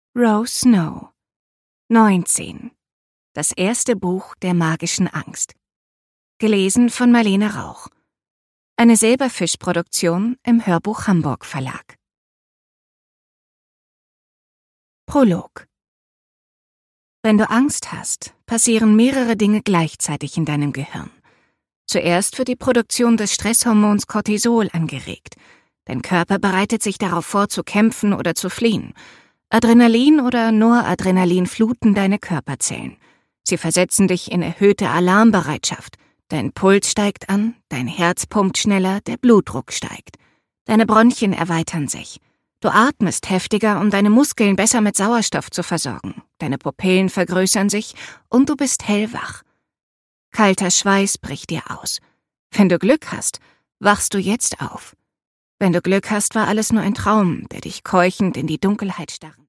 Rose Snow 19. Das erste Buch der magischen Angst. Gelesen von Marlene Rauch. Eine Silberfisch-Produktion im Hörbuch Hamburg Verlag. Prolog. Wenn du Angst hast, passieren mehrere Dinge gleichzeitig in deinem Gehirn. Zuerst wird die Produktion des Stresshormons Cortisol angeregt. Dein Körper bereitet sich darauf vor, zu kämpfen oder zu fliehen. Adrenalin oder Noradrenalin fluten deine Körperzellen. Sie versetzen dich in erhöhte Alarmbereitschaft. Dein Puls steigt an, dein Herz pumpt schneller, der Blutdruck steigt. Deine Bronchien erweitern sich. Du atmest heftiger, um deine Muskeln besser mit Sauerstoff zu versorgen. Deine Pupillen vergrößern sich und du bist hellwach. Kalter Schweiß bricht dir aus. Wenn du Glück hast, wachst du jetzt auf. Wenn du Glück hast, war alles nur ein Traum, der dich keuchend in die Dunkelheit starrt.